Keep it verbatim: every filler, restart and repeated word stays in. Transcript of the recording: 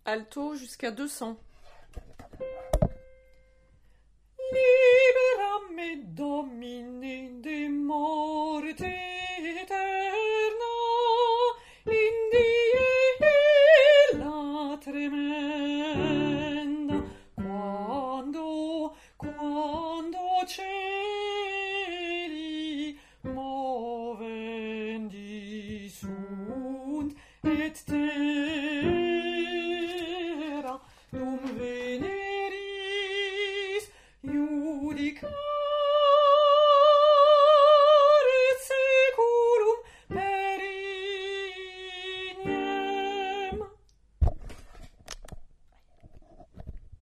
Alto jusqu'à deux cents. Libera me Domine de morte eterna, in die la tremenda, quando, quando cieli movendi sunt et terra dum veneris iudicat